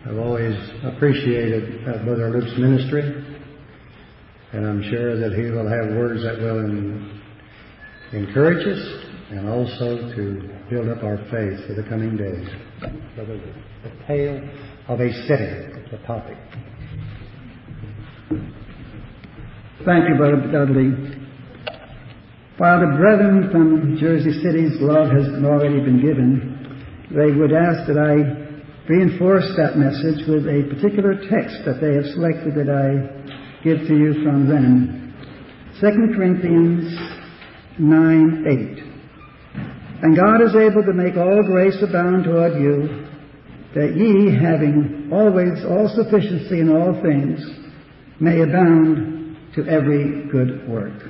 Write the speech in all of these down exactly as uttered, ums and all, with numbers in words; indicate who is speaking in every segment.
Speaker 1: I've always appreciated uh, Brother Luke's ministry, and I'm sure that he will have words that will en- encourage us and also to build up our faith for the coming days. Brother, the tale of a city, the topic.
Speaker 2: Thank you, Brother Dudley. While the brethren from Jersey City's love has already been given, they would ask that I reinforce that message with a particular text that they have selected that I give to you from them. Second Corinthians nine eight. And God is able to make all grace abound toward you, that ye, having always all sufficiency in all things, may abound to every good work.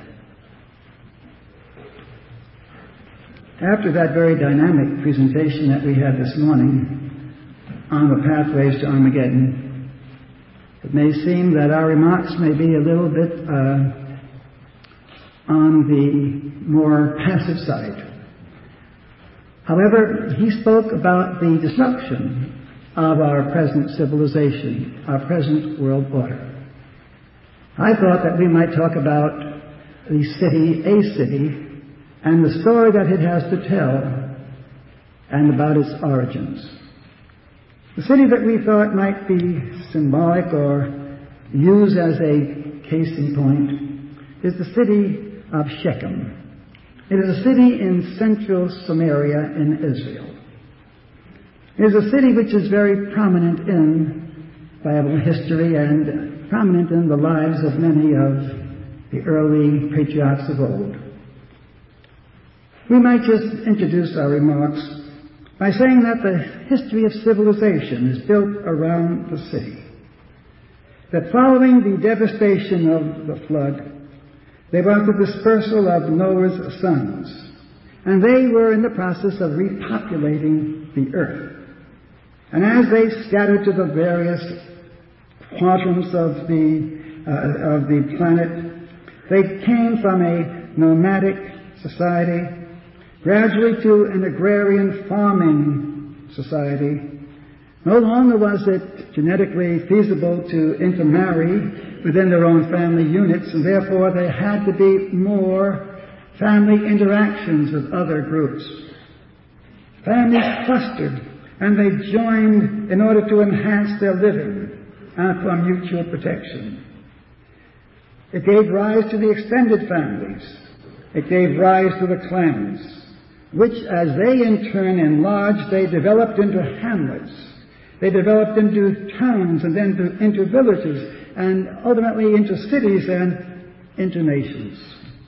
Speaker 2: After that very dynamic presentation that we had this morning on the pathways to Armageddon, it may seem that our remarks may be a little bit uh, on the more passive side. However, he spoke about the disruption of our present civilization, our present world order. I thought that we might talk about the city, a city, and the story that it has to tell, and about its origins. The city that we thought might be symbolic or used as a case in point is the city of Shechem. It is a city in central Samaria in Israel. It is a city which is very prominent in Bible history and prominent in the lives of many of the early patriarchs of old. We might just introduce our remarks by saying that the history of civilization is built around the city. That following the devastation of the flood, there was the dispersal of Noah's sons, and they were in the process of repopulating the earth. And as they scattered to the various quadrants of the, uh, of the planet, they came from a nomadic society gradually to an agrarian farming society. No longer was it genetically feasible to intermarry within their own family units, and therefore there had to be more family interactions with other groups. Families clustered, and they joined in order to enhance their living and for mutual protection. It gave rise to the extended families. It gave rise to the clans, which as they in turn enlarged, they developed into hamlets. They developed into towns and then to, into villages and ultimately into cities and into nations.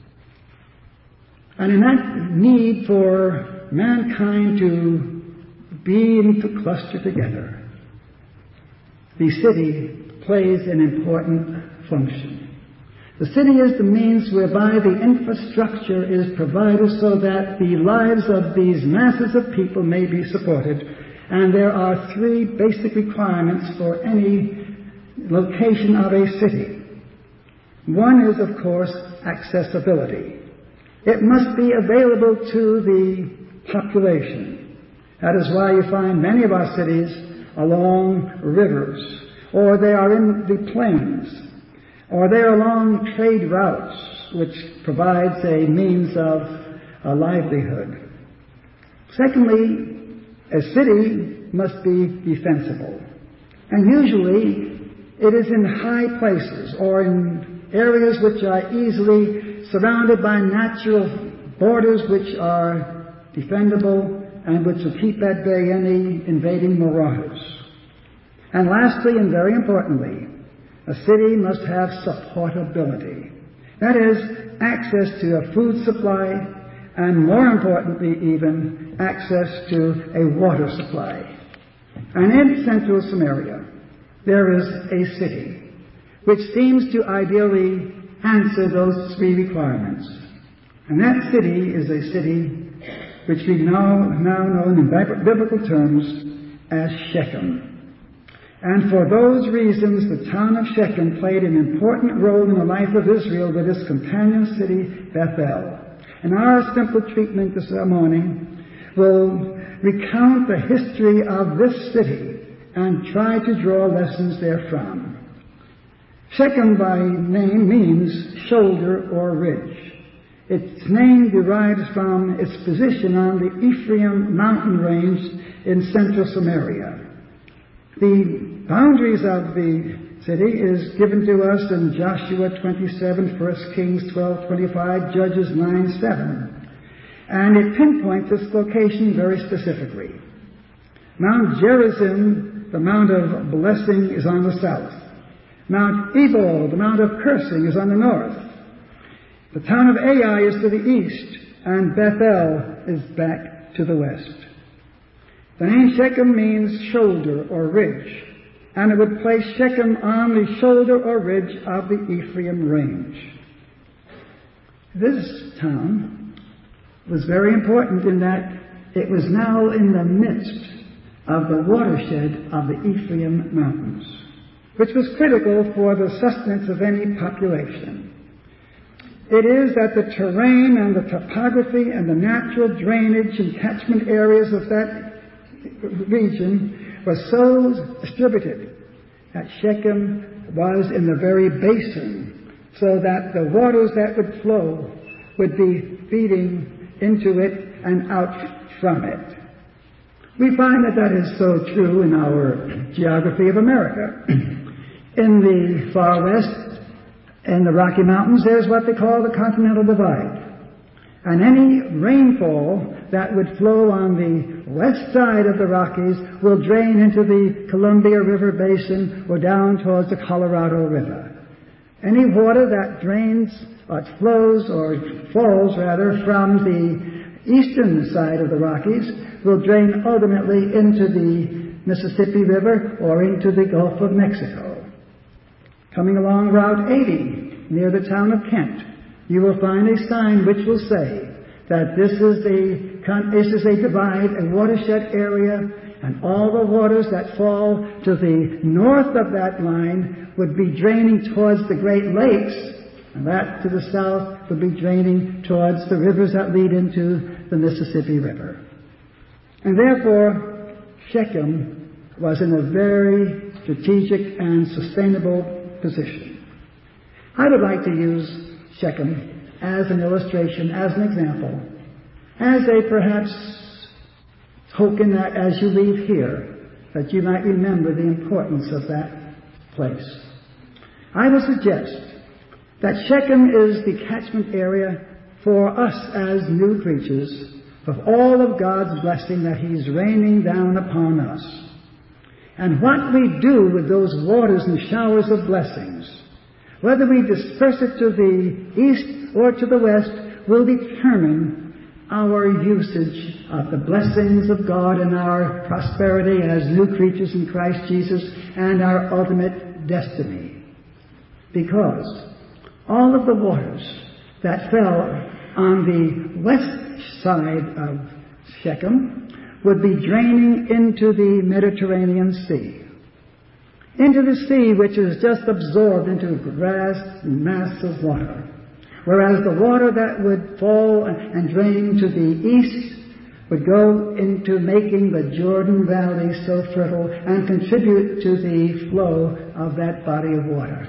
Speaker 2: And in that need for mankind to be and to cluster together, the city plays an important function. The city is the means whereby the infrastructure is provided so that the lives of these masses of people may be supported. And there are three basic requirements for any location of a city. One is, of course, accessibility. It must be available to the population. That is why you find many of our cities along rivers, or they are in the plains, or they are along trade routes, which provides a means of a livelihood. Secondly, a city must be defensible. And usually it is in high places or in areas which are easily surrounded by natural borders which are defendable and which will keep at bay any invading marauders. And lastly, and very importantly, a city must have supportability. That is, access to a food supply, and more importantly even, access to a water supply. And in central Samaria, there is a city which seems to ideally answer those three requirements. And that city is a city which we now, now know in biblical terms as Shechem. And for those reasons, the town of Shechem played an important role in the life of Israel with its companion city, Bethel. And our simple treatment this morning will recount the history of this city and try to draw lessons therefrom. Shechem by name means shoulder or ridge. Its name derives from its position on the Ephraim mountain range in central Samaria. The boundaries of the city is given to us in Joshua twenty-seven, First Kings twelve twenty-five, Judges nine seven. And it pinpoints its location very specifically. Mount Gerizim, the Mount of Blessing, is on the south. Mount Ebal, the Mount of Cursing, is on the north. The town of Ai is to the east, and Bethel is back to the west. The name Shechem means shoulder or ridge, and it would place Shechem on the shoulder or ridge of the Ephraim range. This town was very important in that it was now in the midst of the watershed of the Ephraim mountains, which was critical for the sustenance of any population. It is that the terrain and the topography and the natural drainage and catchment areas of that region were so distributed that Shechem was in the very basin, so that the waters that would flow would be feeding into it and out from it. We find that that is so true in our geography of America. In the far west, in the Rocky Mountains, there's what they call the Continental Divide. And any rainfall that would flow on the west side of the Rockies will drain into the Columbia River Basin or down towards the Colorado River. Any water that drains or flows or falls rather from the eastern side of the Rockies will drain ultimately into the Mississippi River or into the Gulf of Mexico. Coming along Route eighty, near the town of Kent, you will find a sign which will say that this is a, this is a divide, a watershed area, and all the waters that fall to the north of that line would be draining towards the Great Lakes, and that to the south would be draining towards the rivers that lead into the Mississippi River. And therefore, Shechem was in a very strategic and sustainable position. I would like to use Shechem as an illustration, as an example, as a perhaps token that as you leave here, that you might remember the importance of that place. I will suggest that Shechem is the catchment area for us as new creatures of all of God's blessing that He's raining down upon us. And what we do with those waters and showers of blessings, whether we disperse it to the east or to the west, will determine our usage of the blessings of God and our prosperity as new creatures in Christ Jesus and our ultimate destiny. Because all of the waters that fell on the west side of Shechem would be draining into the Mediterranean Sea. Into the sea which is just absorbed into a vast mass of water. Whereas the water that would fall and drain to the east would go into making the Jordan Valley so fertile and contribute to the flow of that body of water.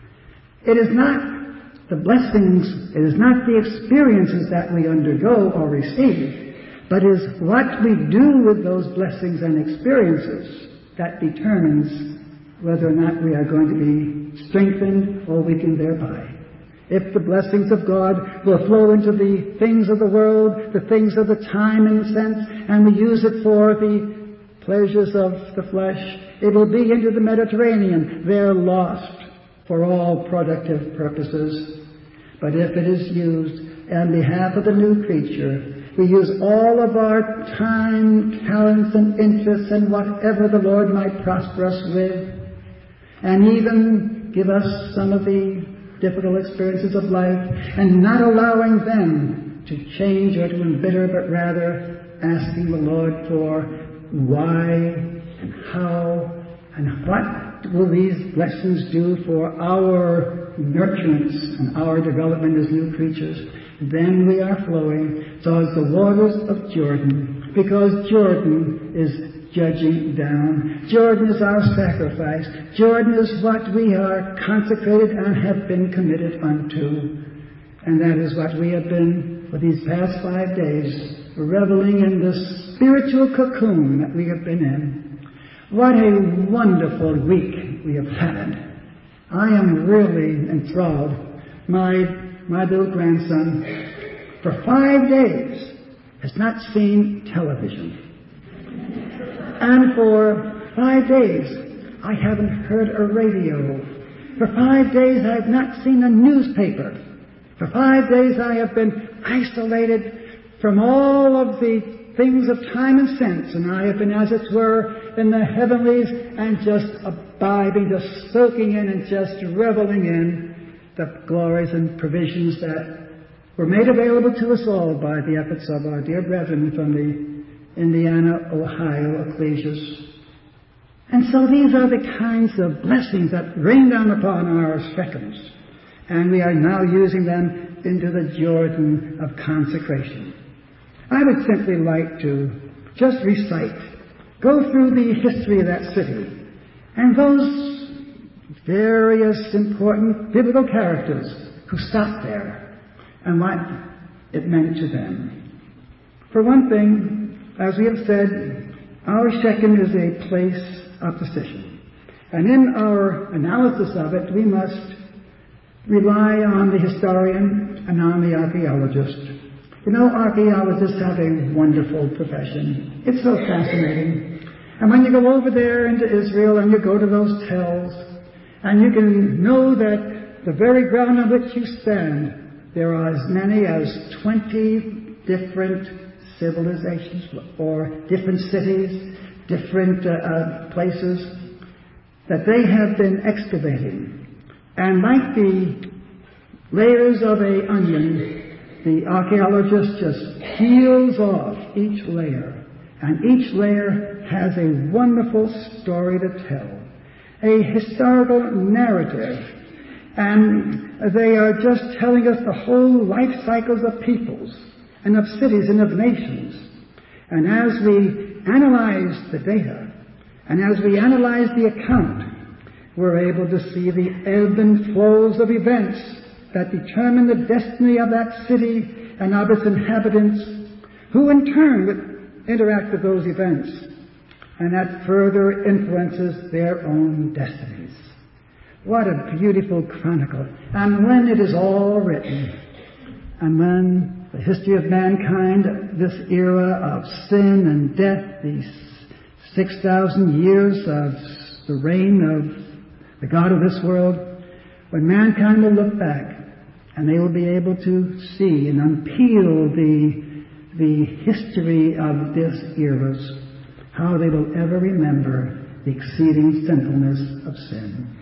Speaker 2: It is not the blessings, it is not the experiences that we undergo or receive, but is what we do with those blessings and experiences that determines whether or not we are going to be strengthened or weakened thereby. If the blessings of God will flow into the things of the world, the things of the time in a sense, and we use it for the pleasures of the flesh, it will be into the Mediterranean. They're lost for all productive purposes. But if it is used on behalf of the new creature, we use all of our time, talents, and interests, and whatever the Lord might prosper us with, and even give us some of the difficult experiences of life, and not allowing them to change or to embitter, but rather asking the Lord for why and how and what will these blessings do for our nurturance and our development as new creatures. Then we are flowing towards the waters of Jordan, because Jordan is judging down. Jordan is our sacrifice. Jordan is what we are consecrated and have been committed unto. And that is what we have been for these past five days, reveling in the spiritual cocoon that we have been in. What a wonderful week we have had. I am really enthralled. My, my little grandson, for five days, has not seen television. And for five days, I haven't heard a radio. For five days, I have not seen a newspaper. For five days, I have been isolated from all of the things of time and sense, and I have been, as it were, in the heavenlies and just abiding, just soaking in and just reveling in the glories and provisions that were made available to us all by the efforts of our dear brethren from the Indiana, Ohio ecclesias. And so these are the kinds of blessings that rain down upon our Shechems, and we are now using them into the Jordan of consecration. I would simply like to just recite, go through the history of that city and those various important biblical characters who stopped there and what it meant to them. For one thing, as we have said, our Shechem is a place of decision. And in our analysis of it, we must rely on the historian and on the archaeologist. You know, archaeologists have a wonderful profession. It's so fascinating. And when you go over there into Israel and you go to those tells, and you can know that the very ground on which you stand, there are as many as twenty different civilizations or different cities, different uh, uh, places that they have been excavating. And like the layers of an onion, the archaeologist just peels off each layer, and each layer has a wonderful story to tell, a historical narrative, and they are just telling us the whole life cycles of peoples and of cities and of nations. And as we analyze the data, and as we analyze the account, we're able to see the ebb and flows of events that determine the destiny of that city and of its inhabitants, who in turn would interact with those events, and that further influences their own destinies. What a beautiful chronicle. And when it is all written, and when the history of mankind, this era of sin and death, these six thousand years of the reign of the God of this world, when mankind will look back, and they will be able to see and unpeel the, the history of this eras, how they will ever remember the exceeding sinfulness of sin.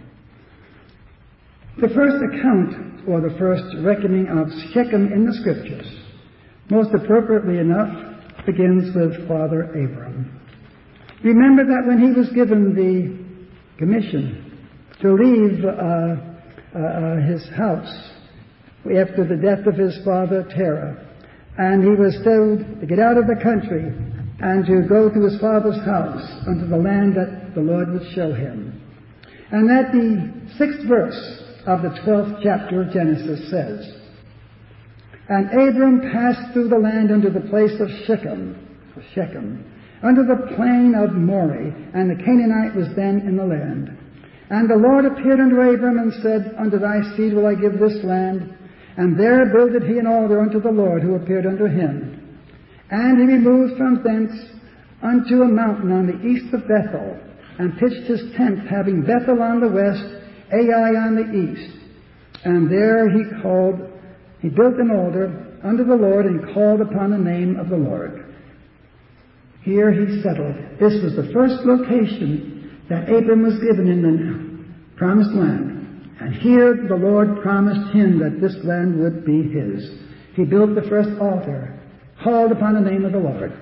Speaker 2: The first account, or the first reckoning of Shechem in the Scriptures, most appropriately enough, begins with Father Abram. Remember that when he was given the commission to leave uh, uh, his house after the death of his father Terah, and he was told to get out of the country and to go to his father's house unto the land that the Lord would show him. And that the sixth verse of the twelfth chapter of Genesis says, "And Abram passed through the land unto the place of Shechem, Shechem, unto the plain of Moreh, and the Canaanite was then in the land. And the Lord appeared unto Abram and said, Unto thy seed will I give this land. And there builded he an altar unto the Lord who appeared unto him. And he removed from thence unto a mountain on the east of Bethel, and pitched his tent, having Bethel on the west, Ai on the east. And there he called, he built an altar unto the Lord, and called upon the name of the Lord." Here he settled. This was the first location that Abram was given in the promised land. And here the Lord promised him that this land would be his. He built the first altar, called upon the name of the Lord.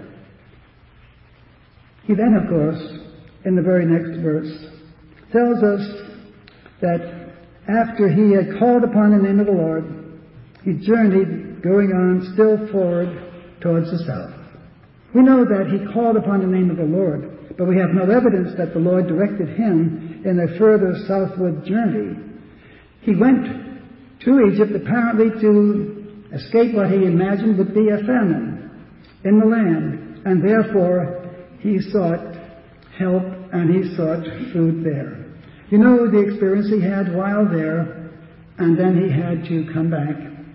Speaker 2: He then, of course, in the very next verse, tells us that after he had called upon the name of the Lord, he journeyed, going on still forward towards the south. We know that he called upon the name of the Lord but we have no evidence that the Lord directed him in a further southward journey. He went to Egypt apparently to escape what he imagined would be a famine in the land, and therefore he sought help and he sought food there. You know the experience he had while there, and then he had to come back.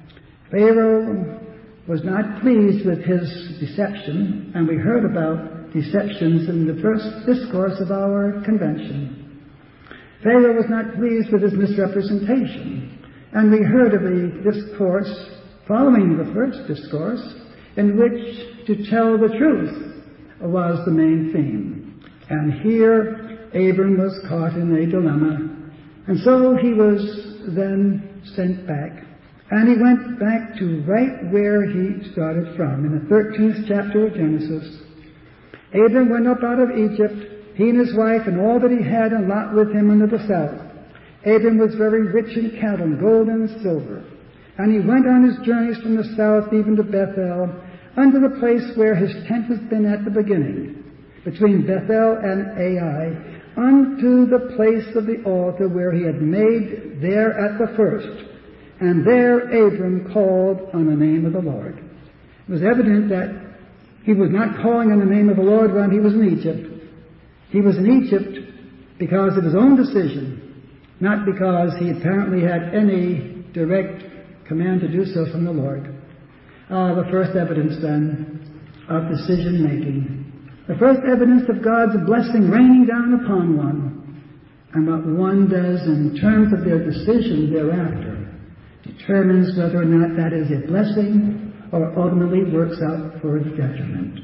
Speaker 2: Pharaoh was not pleased with his deception, and we heard about deceptions in the first discourse of our convention. Pharaoh was not pleased with his misrepresentation, and we heard of a discourse following the first discourse in which to tell the truth was the main theme. And here Abram was caught in a dilemma, and so he was then sent back. And he went back to right where he started from, in the thirteenth chapter of Genesis. Abram went up out of Egypt, he and his wife and all that he had, and Lot with him into the south. Abram was very rich in cattle, gold and silver. And he went on his journeys from the south even to Bethel, unto the place where his tent has been at the beginning, between Bethel and Ai, unto the place of the altar where he had made there at the first. And there Abram called on the name of the Lord. It was evident that he was not calling on the name of the Lord when he was in Egypt. He was in Egypt because of his own decision, not because he apparently had any direct command to do so from the Lord. Uh, the first evidence, then, of decision-making. The first evidence of God's blessing raining down upon one, and what one does in terms of their decision thereafter determines whether or not that is a blessing or ultimately works out for his detriment.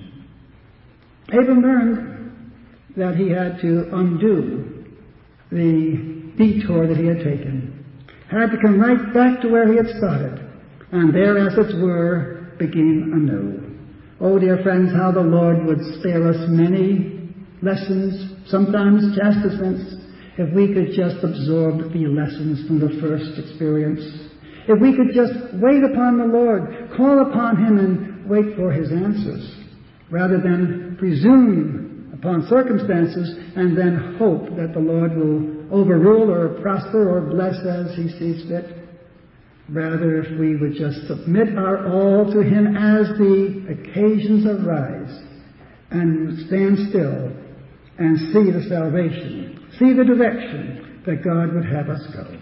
Speaker 2: Abram learned that he had to undo the detour that he had taken, had to come right back to where he had started, and there, as it were, begin anew. Oh, dear friends, how the Lord would spare us many lessons, sometimes chastisements, if we could just absorb the lessons from the first experience. If we could just wait upon the Lord, call upon him and wait for his answers, rather than presume upon circumstances and then hope that the Lord will overrule or prosper or bless as he sees fit. Rather, if we would just submit our all to him as the occasions arise and stand still and see the salvation, see the direction that God would have us go.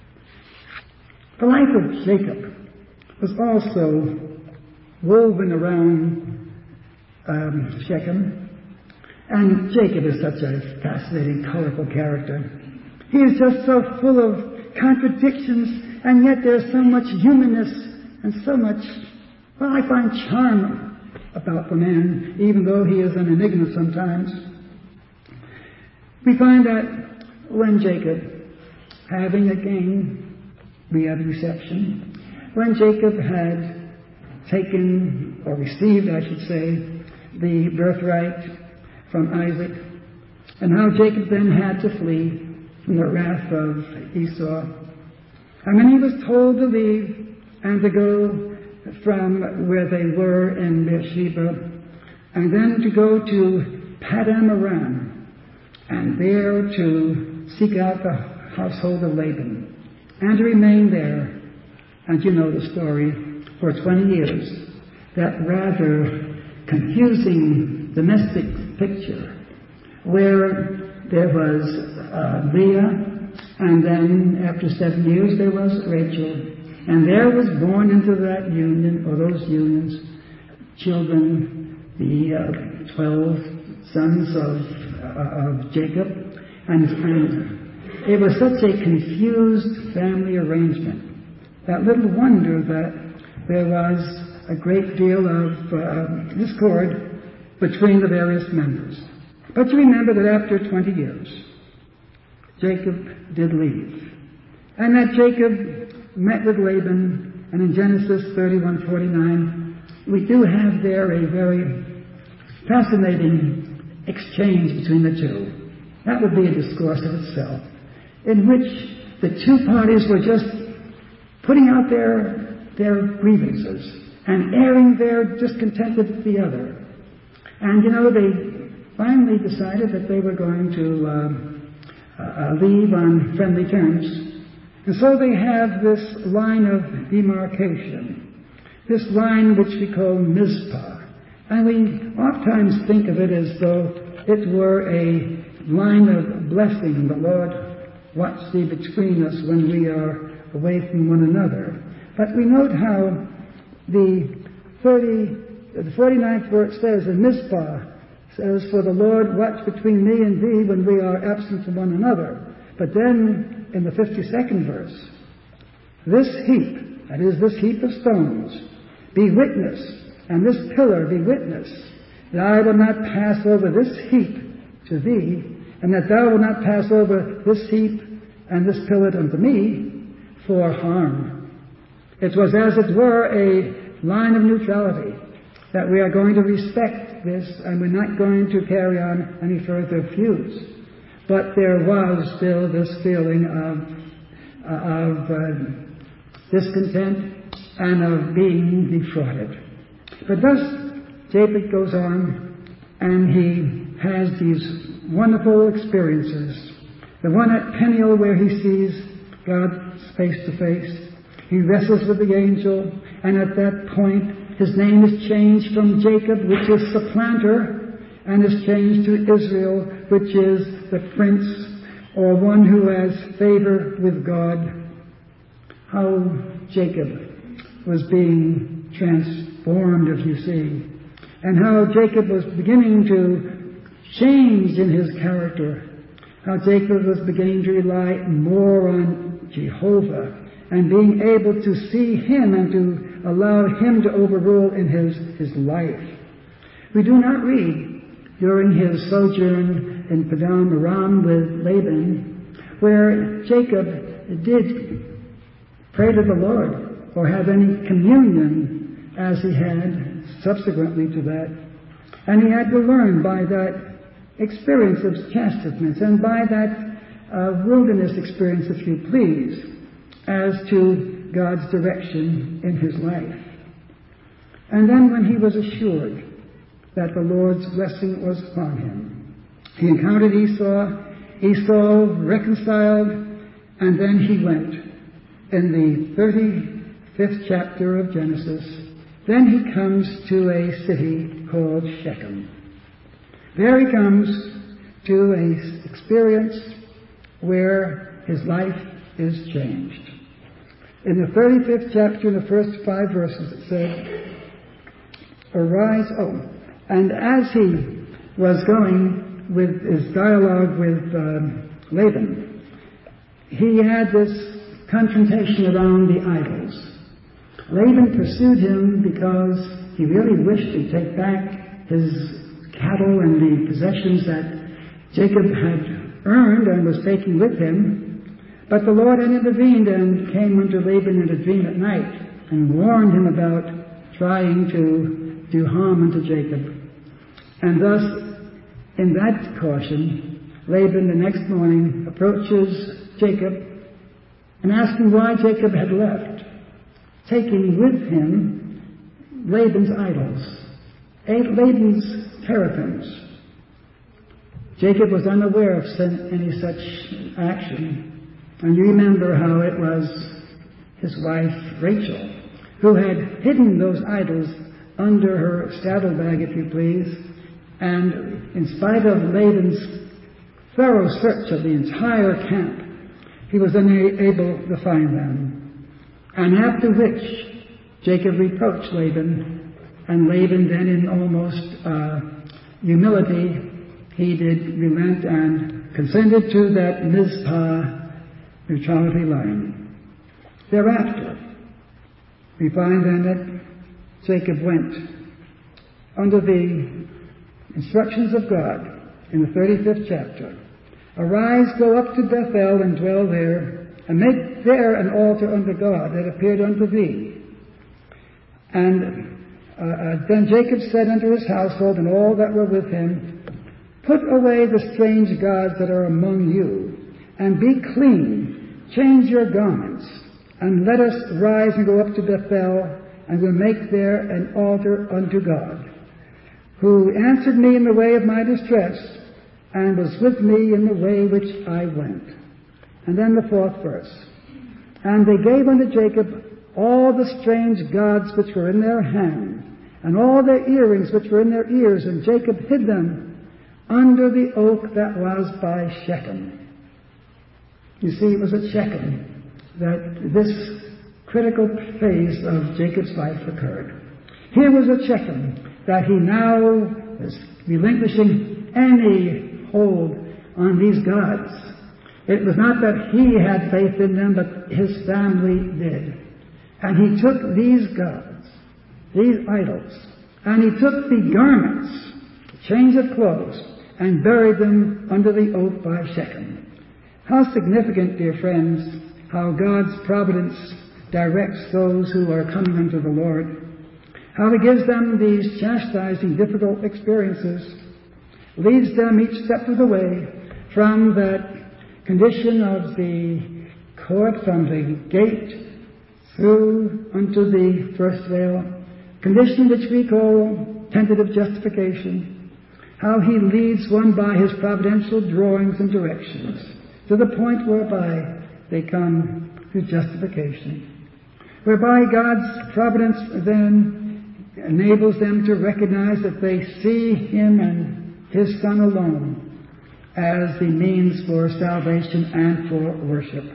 Speaker 2: The life of Jacob was also woven around um, Shechem. And Jacob is such a fascinating, colorful character. He is just so full of contradictions, and yet there's so much humanness and so much, well, I find charm about the man, even though he is an enigma sometimes. We find that when Jacob, having again, we have reception, when Jacob had taken, or received, I should say, the birthright from Isaac, and how Jacob then had to flee from the wrath of Esau. And when he was told to leave and to go from where they were in Beersheba, and then to go to Paddan Aram, and there to seek out the household of Laban, and to remain there, and you know the story, for twenty years, that rather confusing domestic picture where there was uh, Leah, and then after seven years there was Rachel, and there was born into that union, or those unions, children, the uh, twelve sons of, uh, of Jacob, and, and it was such a confused family arrangement that little wonder that there was a great deal of uh, discord between the various members. But you remember that after twenty years, Jacob did leave. And that Jacob met with Laban, and in Genesis thirty-one forty-nine, we do have there a very fascinating exchange between the two. That would be a discourse of itself, in which the two parties were just putting out their, their grievances and airing their discontent with the other. And, you know, they finally decided that they were going to uh, uh, leave on friendly terms. And so they have this line of demarcation, this line which we call Mizpah. And we oftentimes think of it as though it were a line of blessing. The Lord watch thee between us when we are away from one another. But we note how the thirty, the forty-ninth verse says, in Mizpah, says, for the Lord watch between me and thee when we are absent from one another. But then, in the fifty-second verse, this heap, that is, this heap of stones, be witness, and this pillar be witness, that I will not pass over this heap to thee, and that thou wilt not pass over this heap and this pillar unto me for harm. It was, as it were, a line of neutrality, that we are going to respect this and we're not going to carry on any further feuds. But there was still this feeling of, uh, of uh, discontent and of being defrauded. But thus, Japheth goes on and he has these wonderful experiences. The one at Peniel where he sees God face to face. He wrestles with the angel, and at that point his name is changed from Jacob, which is supplanter, and is changed to Israel, which is the prince, or one who has favor with God. How Jacob was being transformed, if you see, and how Jacob was beginning to change in his character, how Jacob was beginning to rely more on Jehovah, and being able to see him and to allow him to overrule in his, his life. We do not read during his sojourn in Padan Aram with Laban where Jacob did pray to the Lord or have any communion as he had subsequently to that. And he had to learn by that experience of chastisement and by that uh, wilderness experience, if you please, as to God's direction in his life. And then when he was assured that the Lord's blessing was upon him, he encountered Esau, Esau reconciled, and then he went in the thirty-fifth chapter of Genesis. Then he comes to a city called Shechem. There he comes to an experience where his life is changed. In the thirty-fifth chapter, in the first five verses, it said, arise, oh, and as he was going with his dialogue with um, Laban, he had this confrontation around the idols. Laban pursued him because he really wished to take back his cattle and the possessions that Jacob had earned and was taking with him. But the Lord had intervened and came unto Laban in a dream at night and warned him about trying to do harm unto Jacob. And thus, in that caution, Laban the next morning approaches Jacob and asks him why Jacob had left, taking with him Laban's idols, Laban's teraphims. Jacob was unaware of any such action. And you remember how it was his wife, Rachel, who had hidden those idols under her saddlebag, if you please, and in spite of Laban's thorough search of the entire camp, he was unable to find them. And after which, Jacob reproached Laban, and Laban then in almost uh, humility, he did relent and consented to that Mizpah neutrality line. Thereafter, we find then that Jacob went under the instructions of God in the thirty-fifth chapter. Arise, go up to Bethel and dwell there, and make there an altar unto God that appeared unto thee. And uh, uh, then Jacob said unto his household and all that were with him, put away the strange gods that are among you, and be clean. Change your garments, and let us rise and go up to Bethel, and we'll make there an altar unto God. who answered me in the way of my distress, and was with me in the way which I went. And then the fourth verse. And they gave unto Jacob all the strange gods which were in their hand, and all their earrings which were in their ears, and Jacob hid them under the oak that was by Shechem. You see, it was at Shechem that this critical phase of Jacob's life occurred. Here was at Shechem that he now was relinquishing any hold on these gods. It was not that he had faith in them, but his family did. And he took these gods, these idols, and he took the garments, the change of clothes, and buried them under the oak by Shechem. How significant, dear friends, how God's providence directs those who are coming unto the Lord. How he gives them these chastising, difficult experiences, leads them each step of the way from that condition of the court, from the gate through unto the first veil, condition which we call tentative justification. How he leads one by his providential drawings and directions to the point whereby they come to justification, whereby God's providence then enables them to recognize that they see him and his Son alone as the means for salvation and for worship.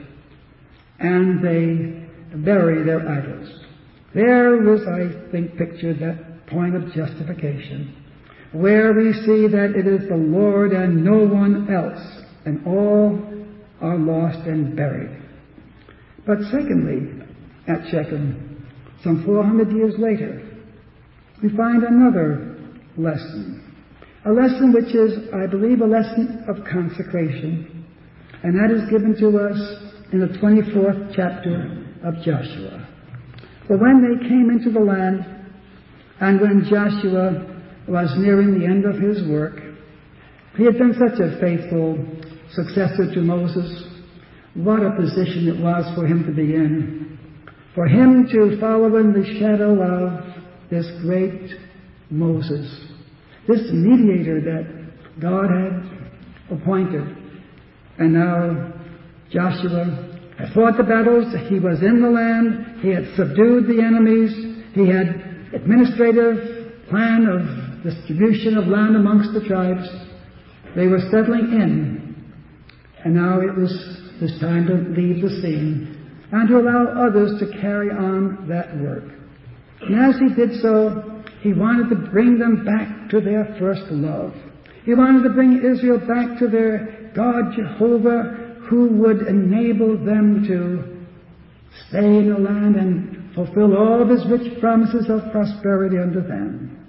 Speaker 2: And they bury their idols. There was, I think, pictured that point of justification, where we see that it is the Lord and no one else, and all are lost and buried. But secondly, at Shechem, some four hundred years later, we find another lesson. A lesson which is, I believe, a lesson of consecration. And that is given to us in the twenty-fourth chapter of Joshua. For when they came into the land, and when Joshua was nearing the end of his work, he had been such a faithful successor to Moses. What a position it was for him to be in. For him to follow in the shadow of this great Moses, this mediator that God had appointed. And now Joshua had fought the battles. He was in the land. He had subdued the enemies. He had administrative plan of distribution of land amongst the tribes. They were settling in. And now it was his time to leave the scene and to allow others to carry on that work. And as he did so, he wanted to bring them back to their first love. He wanted to bring Israel back to their God Jehovah, who would enable them to stay in the land and fulfill all of his rich promises of prosperity unto them.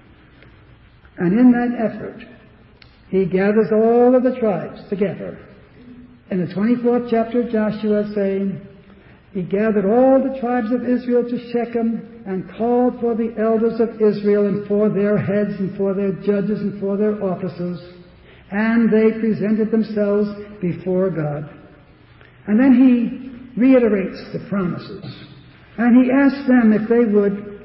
Speaker 2: And in that effort, he gathers all of the tribes together. In the twenty-fourth chapter of Joshua, saying, he gathered all the tribes of Israel to Shechem and called for the elders of Israel and for their heads and for their judges and for their officers. And they presented themselves before God. And then he reiterates the promises. And he asks them if they would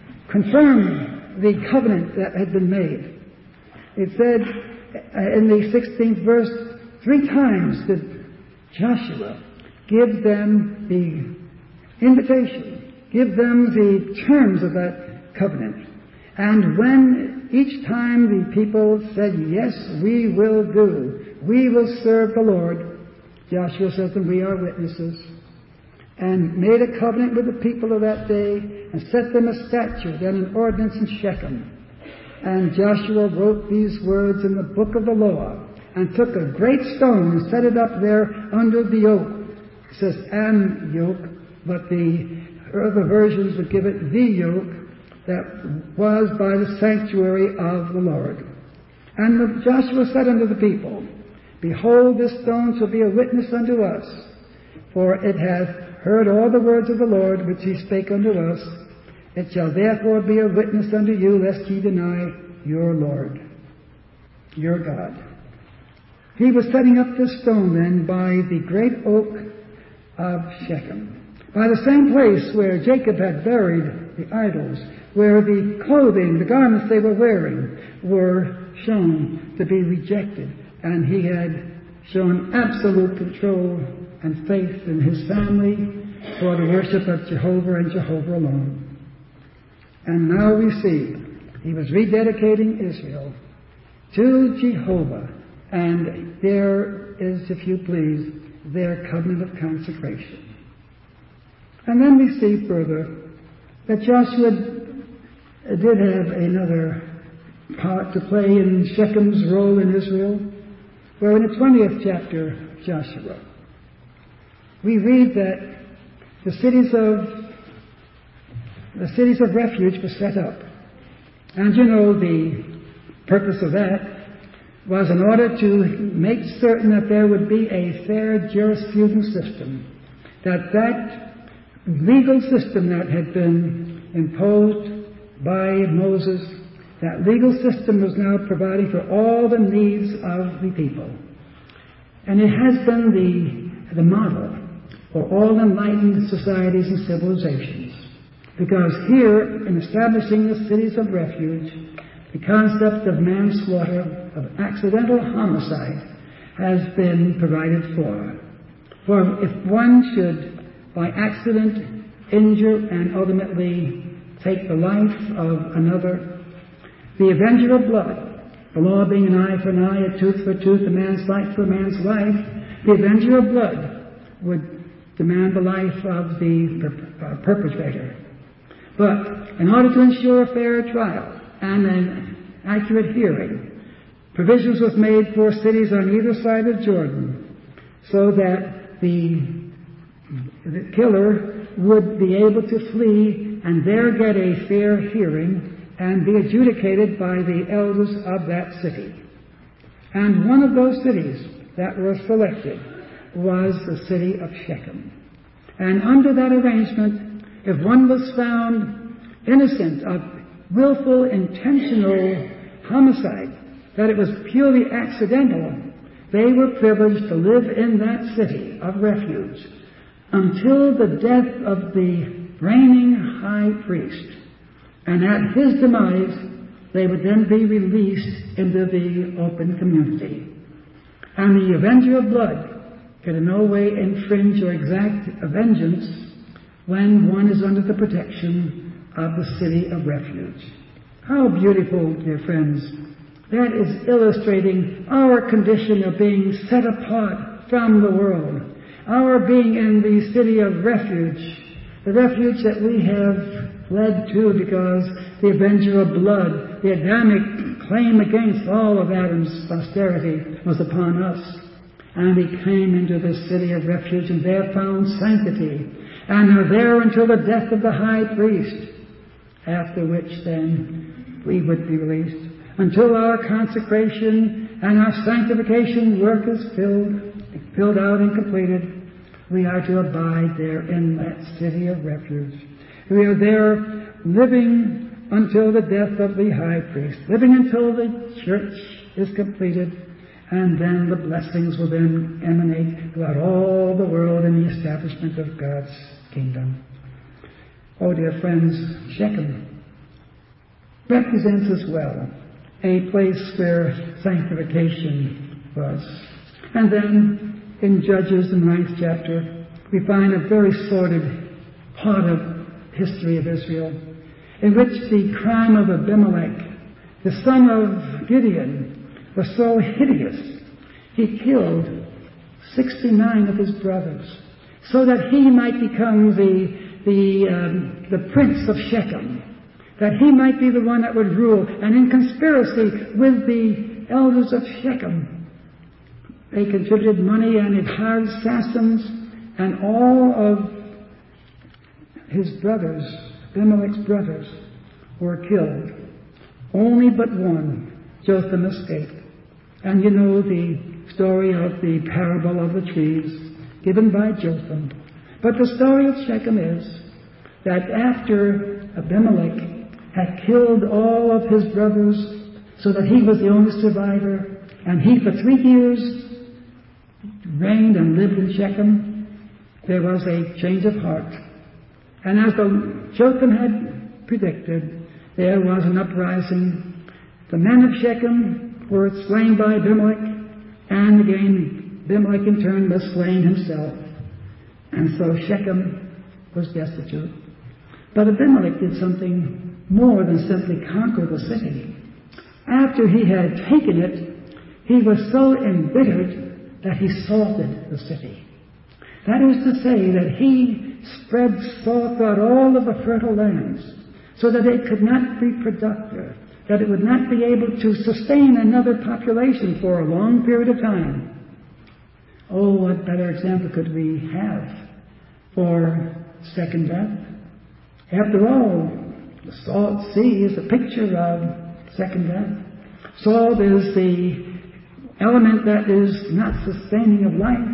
Speaker 2: confirm the covenant that had been made. It said in the sixteenth verse, three times did Joshua give them the invitation, give them the terms of that covenant. And when each time the people said, yes, we will do, we will serve the Lord, Joshua says, and we are witnesses, and made a covenant with the people of that day, and set them a statute and an ordinance in Shechem. And Joshua wrote these words in the book of the law, and took a great stone and set it up there under the oak. It says an yoke, but the other versions would give it the yoke that was by the sanctuary of the Lord. And the, Joshua said unto the people, behold, this stone shall be a witness unto us, for it hath heard all the words of the Lord which he spake unto us. It shall therefore be a witness unto you, lest ye deny your Lord, your God. He was setting up this stone then by the great oak of Shechem, by the same place where Jacob had buried the idols, where the clothing, the garments they were wearing, were shown to be rejected. And he had shown absolute control and faith in his family for the worship of Jehovah and Jehovah alone. And now we see he was rededicating Israel to Jehovah, and there is, if you please, their covenant of consecration. And then we see further that Joshua did have another part to play in Shechem's role in Israel. Where in the twentieth chapter of Joshua, we read that the cities of the cities of refuge were set up. And you know, the purpose of that was in order to make certain that there would be a fair jurisprudence system, that that legal system that had been imposed by Moses, that legal system was now providing for all the needs of the people. And it has been the, the model for all enlightened societies and civilizations. Because here, in establishing the cities of refuge, the concept of manslaughter, of accidental homicide, has been provided for. For if one should, by accident, injure and ultimately take the life of another, the avenger of blood, the law being an eye for an eye, a tooth for a tooth, a man's life for a man's life, the avenger of blood would demand the life of the per- uh, perpetrator. But in order to ensure a fair trial and an accurate hearing, provisions was made for cities on either side of Jordan, so that the, the killer would be able to flee and there get a fair hearing and be adjudicated by the elders of that city. And one of those cities that were selected was the city of Shechem. And under that arrangement, if one was found innocent of willful, intentional homicide, that it was purely accidental, they were privileged to live in that city of refuge until the death of the reigning high priest. And at his demise, they would then be released into the open community. And the avenger of blood could in no way infringe or exact a vengeance when one is under the protection of the city of refuge. How beautiful, dear friends. That is illustrating our condition of being set apart from the world. Our being in the city of refuge. The refuge that we have led to because the avenger of blood, the Adamic claim against all of Adam's posterity was upon us. And we came into the city of refuge and there found sanctity. And are there until the death of the high priest. After which then we would be released. Until our consecration and our sanctification work is filled, filled out and completed, we are to abide there in that city of refuge. We are there living until the death of the high priest, living until the church is completed, and then the blessings will then emanate throughout all the world in the establishment of God's kingdom. Oh, dear friends, Shechem represents as well a place where sanctification was. And then in Judges, in the ninth chapter, we find a very sordid part of history of Israel, in which the crime of Abimelech, the son of Gideon, was so hideous. He killed sixty-nine of his brothers, so that he might become the the um, the prince of Shechem, that he might be the one that would rule. And in conspiracy with the elders of Shechem, they contributed money and it hired assassins, and all of his brothers, Abimelech's brothers, were killed. Only but one, Jotham, escaped. And you know the story of the parable of the trees given by Jotham. But the story of Shechem is that after Abimelech had killed all of his brothers so that he was the only survivor, and he for three years reigned and lived in Shechem, there was a change of heart. And as the Jotham had predicted, there was an uprising. The men of Shechem were slain by Abimelech, and again Abimelech in turn was slain himself. And so Shechem was destitute. But Abimelech did something more than simply conquer the city. After he had taken it, he was so embittered that he salted the city. That is to say that he spread salt throughout all of the fertile lands so that it could not be productive, that it would not be able to sustain another population for a long period of time. Oh, what better example could we have for second death? After all, the salt sea is a picture of second death. Salt is the element that is not sustaining of life.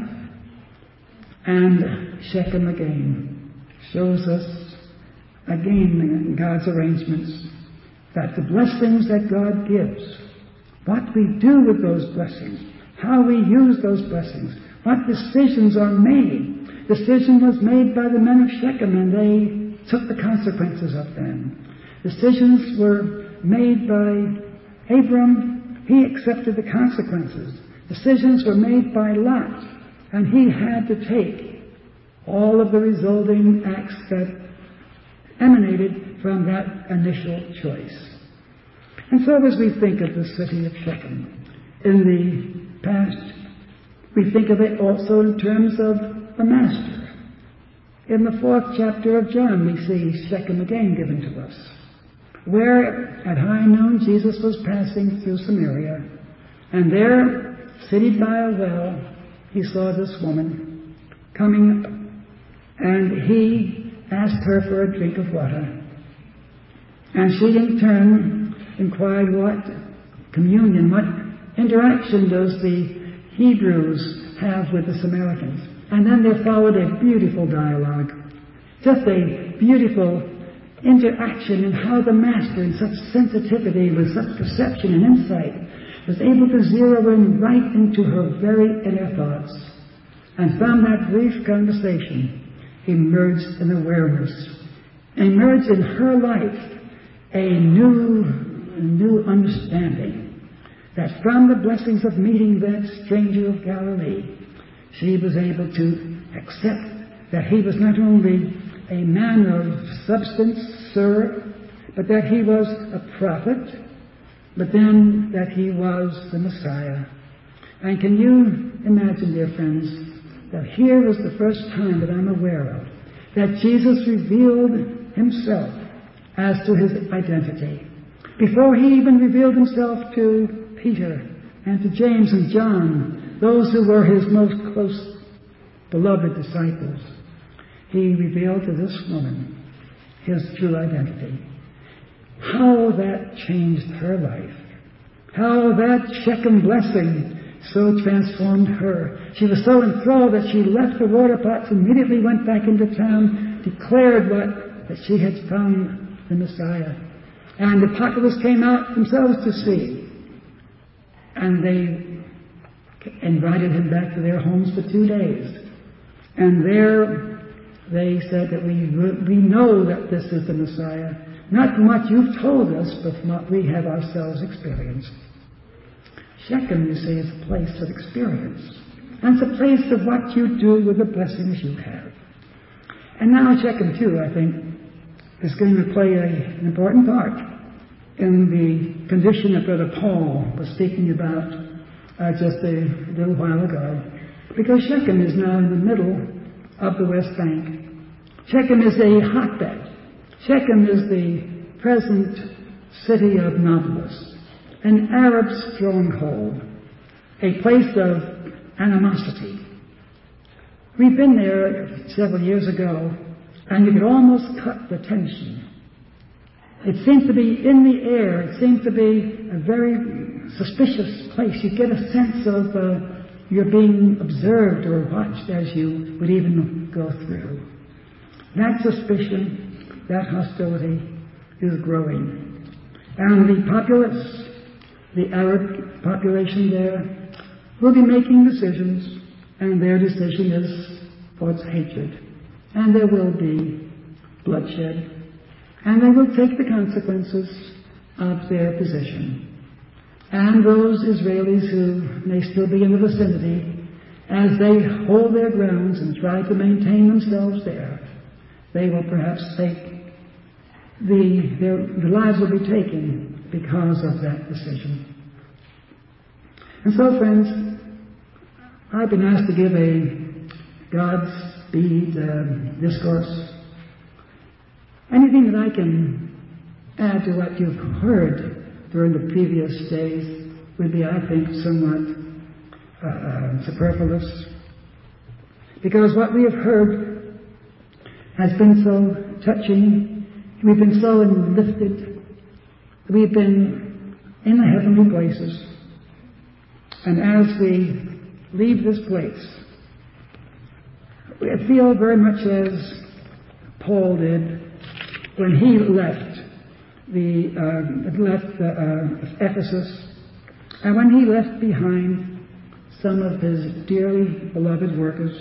Speaker 2: And Shechem again shows us again God's arrangements, that the blessings that God gives, what we do with those blessings, how we use those blessings, what decisions are made. Decision was made by the men of Shechem, and they took the consequences of them. Decisions were made by Abram. He accepted the consequences. Decisions were made by Lot, and he had to take all of the resulting acts that emanated from that initial choice. And so as we think of the city of Shechem in the past, we think of it also in terms of the master. In the fourth chapter of John, we see Shechem again given to us, where at high noon Jesus was passing through Samaria, and there, seated by a well, he saw this woman coming up, and he asked her for a drink of water. And she in turn inquired what communion, what interaction does the Hebrews have with the Samaritans. And then there followed a beautiful dialogue, just a beautiful interaction in how the Master, in such sensitivity, with such perception and insight, was able to zero in right into her very inner thoughts. And from that brief conversation emerged an awareness, emerged in her life a new, a new understanding, that from the blessings of meeting that stranger of Galilee, she was able to accept that he was not only a man of substance, sir, but that he was a prophet, but then that he was the Messiah. And can you imagine, dear friends, that here was the first time that I'm aware of that Jesus revealed himself as to his identity. Before he even revealed himself to Peter and to James and John, those who were his most close beloved disciples, he revealed to this woman his true identity. How that changed her life. How that Shechem blessing so transformed her. She was so enthralled that she left the water pots, immediately went back into town, declared what that she had found the Messiah. And the populace came out themselves to see. And they invited him back to their homes for two days. And there they said that we we know that this is the Messiah, not from what you've told us, but from what we have ourselves experienced. Shechem, you see, is a place of experience. And it's a place of what you do with the blessings you have. And now Shechem, too, I think, is going to play a, an important part in the condition that Brother Paul was speaking about uh, just a little while ago. Because Shechem is now in the middle of the West Bank. Shechem is a hotbed. Shechem is the present city of Nablus, an Arab stronghold, a place of animosity. We've been there several years ago, and you could almost cut the tension. It seems to be in the air. It seems to be a very suspicious place. You get a sense of uh, you're being observed or watched as you would even go through. That suspicion, that hostility is growing. And the populace, the Arab population there, will be making decisions, and their decision is towards hatred. And there will be bloodshed. and they will take the consequences of their position. And those Israelis who may still be in the vicinity, as they hold their grounds and try to maintain themselves there, they will perhaps take the, their, their lives will be taken because of that decision. And so, friends, I've been asked to give a Godspeed uh, discourse. Anything that I can add to what you've heard during the previous days would be, I think, somewhat uh, uh, superfluous. Because what we have heard has been so touching, we've been so lifted, we've been in the heavenly places. And as we leave this place, we feel very much as Paul did when he left the uh, left uh, uh, Ephesus, and when he left behind some of his dearly beloved workers.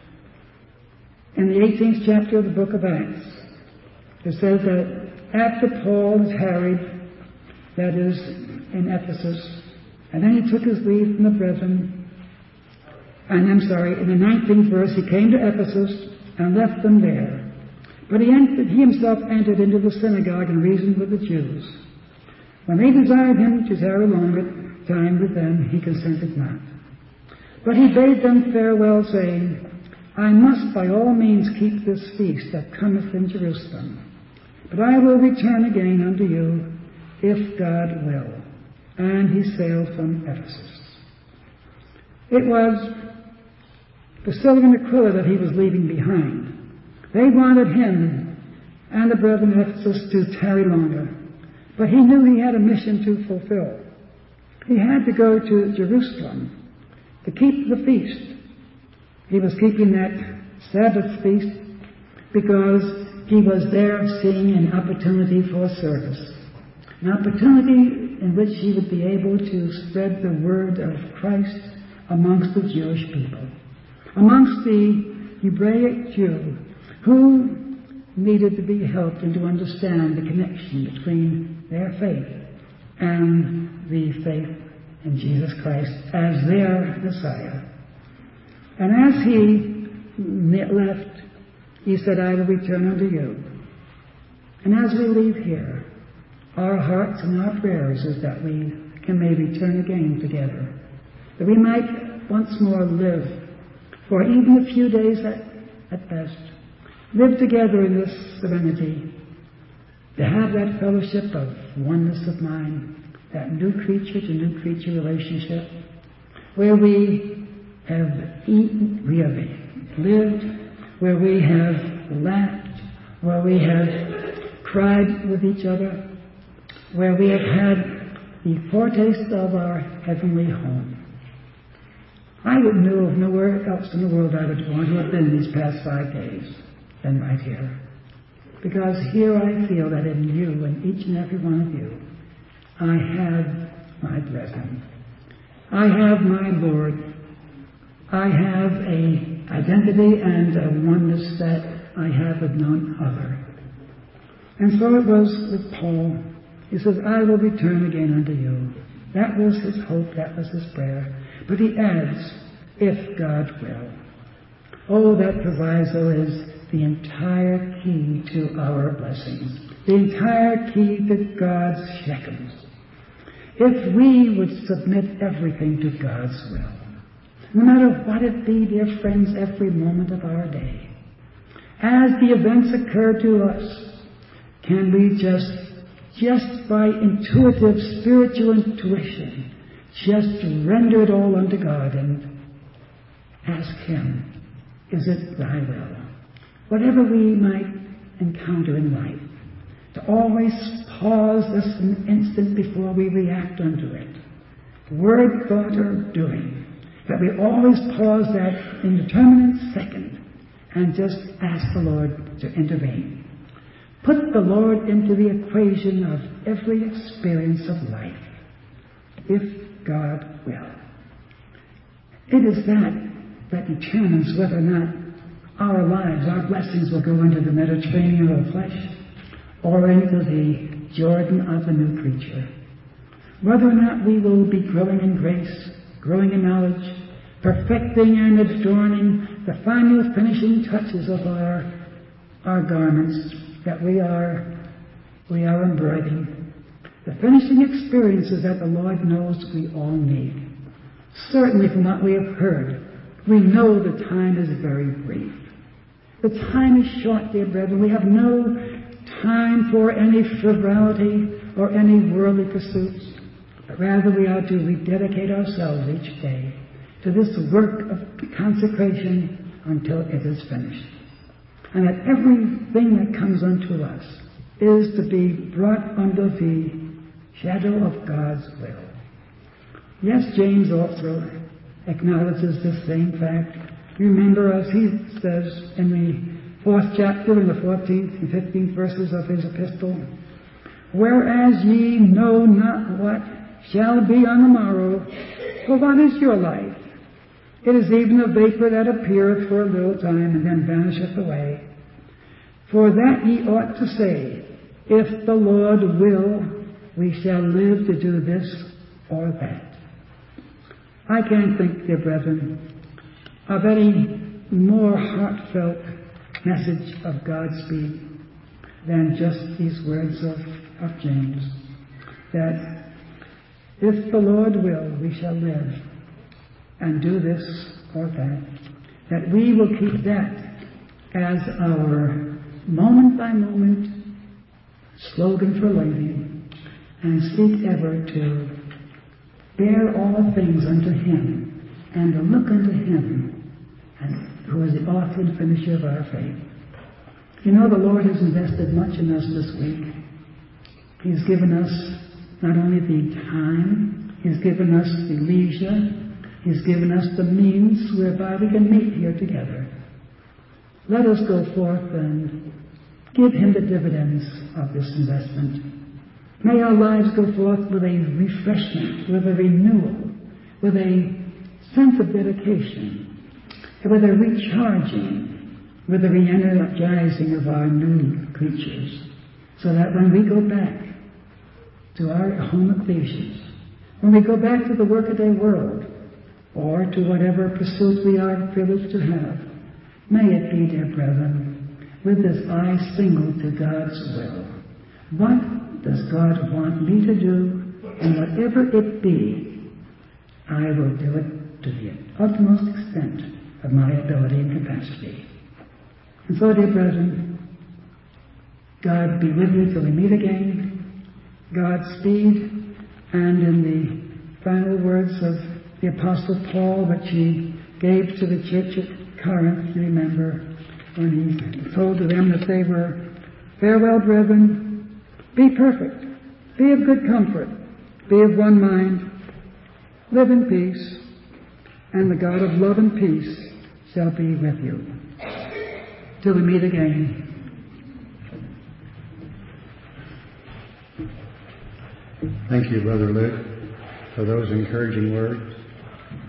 Speaker 2: In the eighteenth chapter of the book of Acts, it says that after Paul was harried, that is, in Ephesus, and then he took his leave from the brethren, and I'm sorry, in the nineteenth verse, he came to Ephesus and left them there. But he, entered, he himself entered into the synagogue and reasoned with the Jews. When they desired him to tarry longer time with them, he consented not. But he bade them farewell, saying, I must by all means keep this feast that cometh in Jerusalem. But I will return again unto you, if God will. And he sailed from Ephesus. It was Priscilla and Aquila that he was leaving behind. They wanted him and the brethren in Ephesus to tarry longer. But he knew he had a mission to fulfill. He had to go to Jerusalem to keep the feast. He was keeping that Sabbath feast because he was there seeing an opportunity for service. An opportunity in which he would be able to spread the word of Christ amongst the Jewish people, amongst the Hebraic Jew who needed to be helped and to understand the connection between their faith and the faith in Jesus Christ as their Messiah. And as he left, he said, I will return unto you. And as we leave here, our hearts and our prayers is that we can maybe return again together, that we might once more live for even a few days at, at best, live together in this serenity, to have that fellowship of oneness of mind, that new creature to new creature relationship, where we have eaten, we have lived, where we have laughed, where we have cried with each other, where we have had the foretaste of our heavenly home. I would know of nowhere else in the world I would want to have been these past five days than right here. Because here I feel that in you, and each and every one of you, I have my brethren. I have my Lord. I have a identity and a oneness that I have with none other. And so it was with Paul. He says, I will return again unto you. That was his hope, that was his prayer. But he adds, if God will. Oh, that proviso is the entire key to our blessings. The entire key to God's Shechems. If we would submit everything to God's will, no matter what it be, dear friends, every moment of our day, as the events occur to us, can we just, just by intuitive spiritual intuition, just render it all unto God and ask Him, is it thy will? Whatever we might encounter in life, to always pause this an instant before we react unto it. Word, thought, or doing. That we always pause that indeterminate second and just ask the Lord to intervene. Put the Lord into the equation of every experience of life, if God will. It is that that determines whether or not our lives, our blessings will go into the Mediterranean of the flesh, or into the Jordan of the new creature. Whether or not we will be growing in grace, growing in knowledge, perfecting and adorning the final finishing touches of our, our garments that we are, we are embroidering, the finishing experiences that the Lord knows we all need. Certainly from what we have heard, we know the time is very brief. The time is short, dear brethren. We have no time for any frivolity or any worldly pursuits, but rather we are to rededicate ourselves each day to this work of consecration until it is finished. And that everything that comes unto us is to be brought under the shadow of God's will. Yes, James also acknowledges this same fact. Remember, as he says in the fourth chapter, in the fourteenth and fifteenth verses of his epistle, whereas ye know not what shall be on the morrow, for what is your life? It is even a vapor that appeareth for a little time and then vanisheth away. For that ye ought to say, if the Lord will, we shall live to do this or that. I can't think, dear brethren, of any more heartfelt message of Godspeed than just these words of, of James, that if the Lord will, we shall live and do this or that, that we will keep that as our moment by moment slogan for living, and seek ever to bear all things unto Him, and to look unto Him, and who is the author and finisher of our faith. You know, the Lord has invested much in us this week. He's given us not only the time, He's given us the leisure, He's given us the means whereby we can meet here together. Let us go forth and give Him the dividends of this investment. May our lives go forth with a refreshment, with a renewal, with a sense of dedication, with a recharging, with a re-energizing of our new creatures, so that when we go back to our home ecclesias, when we go back to the workaday world, or to whatever pursuit we are privileged to have, may it be, dear brethren, with this eye single to God's will. What does God want me to do? And whatever it be, I will do it to the utmost extent of my ability and capacity. And so, dear brethren, God be with you till we meet again. Godspeed. And in the final words of the Apostle Paul, which he gave to the church at Corinth, remember, when he told to them that they were, farewell, brethren, be perfect, be of good comfort, be of one mind, live in peace, and the God of love and peace shall be with you. Till we meet again.
Speaker 1: Thank you, Brother Luke, for those encouraging words.